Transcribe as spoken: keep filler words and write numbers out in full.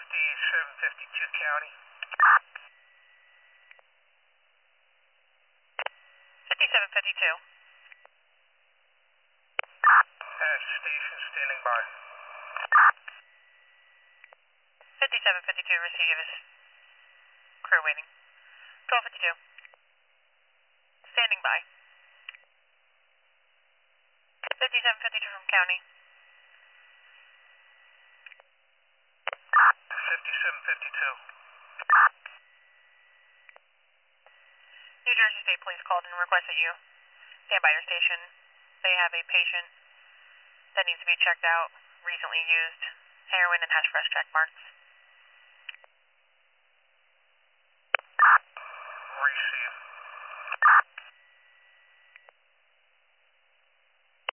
fifty-seven fifty-two County. fifty-seven fifty-two. Uh, station standing by. fifty-seven fifty-two, receive. Crew waiting. twelve fifty-two. Standing by. fifty-seven fifty-two from County. fifty-seven fifty-two. New Jersey State Police called and requested you stand by your station. They have a patient that needs to be checked out, recently used heroin and has fresh check marks.